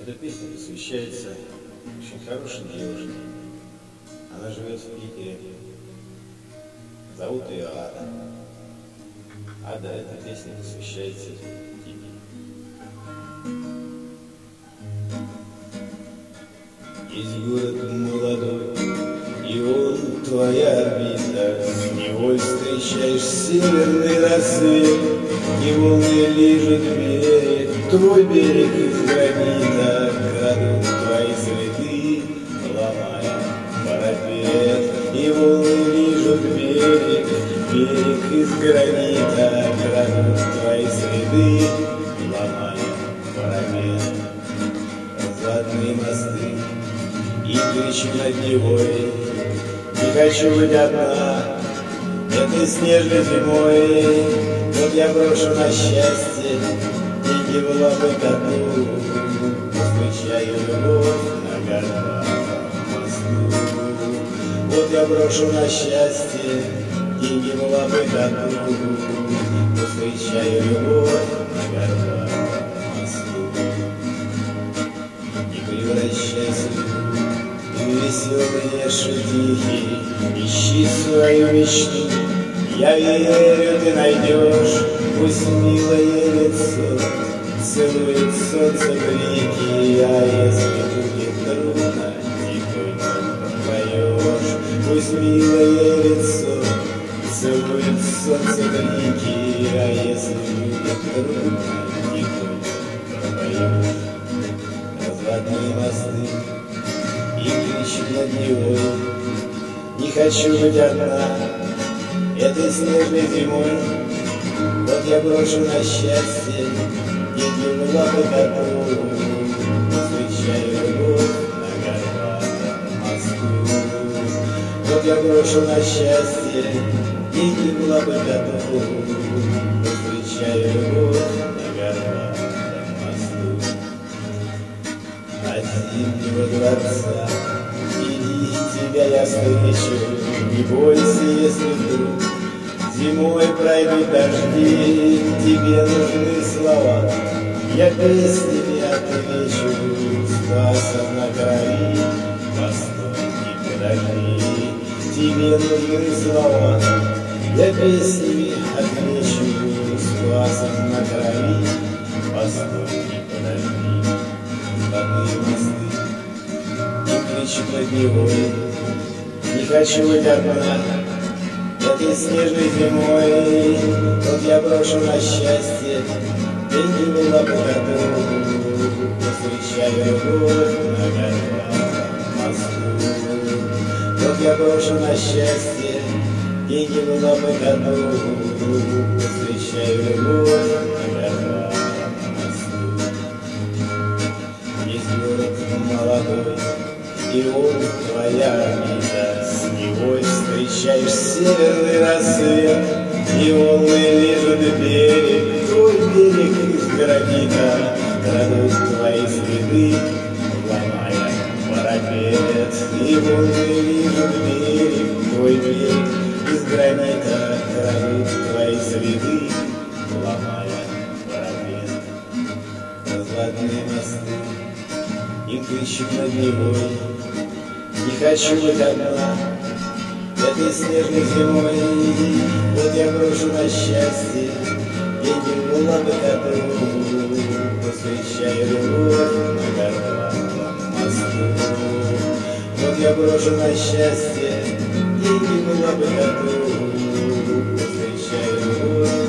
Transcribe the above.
Эта песня посвящается очень хорошей девушке. Она живет в Питере. Зовут ее Ада. Ада, эта песня посвящается тебе. Есть город молодой, и он твоя орбита. С него встречаешь северный рассвет, и волны лижут берег, твой берег из гранита. Крадут твои следы, ломая парапет, и волны лижут берег, берег из гранита. Крадут твои следы, ломая парапет. Разводные мосты и кричу над Невой, не хочу быть одна этой снежной зимой. Вот я брошу на счастье деньги в лапы коту, встречаю любовь на горбатом мосту. Вот я брошу на счастье деньги в лапы коту, встречаю любовь на горбатом мосту. Не превращайся в веселые шутихи, ищи свою мечту. Я верю, ты найдешь, пусть милое лицо целует солнце блики. А если будет трудно, тихонько пропоешь, пусть милое лицо целует солнце блики. А если будет трудно, тихонько пропоешь. Разводные мосты и кричит над Невой, не хочу быть одна этой снежной зимой. Вот я брошу на счастье деньги в лапы коту, встречаю любовь на горбатом мосту. Вот я брошу на счастье деньги в лапы коту, встречаю любовь на горбатом мосту. От Зимнего дворца иди, тебя я встречу, не бойся, если вдруг зимой пройдут дожди. Тебе нужны слова, я песнями отвечу. Спасом на крови, постой, не подожди. Тебе нужны слова, я песнями отвечу. Спасом на крови, постой, не подожди. Разводные мосты и кричит над Невой, не хочу быть одна этой снежной зимой. Вот я брошу на счастье деньги в лапы коту, встречаю любовь на горбатом мосту. Вот я брошу на счастье деньги в лапы коту, встречаю любовь на горбатом мосту. Есть город молодой, и он твоя орбита. С него встречаешь северный рассвет, и волны лижут берег, твой берег из гранита. Крадут твои следы, ломая парапет, и волны лижут берег, твой берег из гранита. Крадут твои следы, ломая парапет. Разводные мосты и кричит над Невой, не хочу быть одна этой снежной зимой. Вот я брошу на счастье деньги в лапы коту, встречаю любовь на горбатом мосту. Вот я брошу на счастье деньги в лапы коту, встречаю любовь.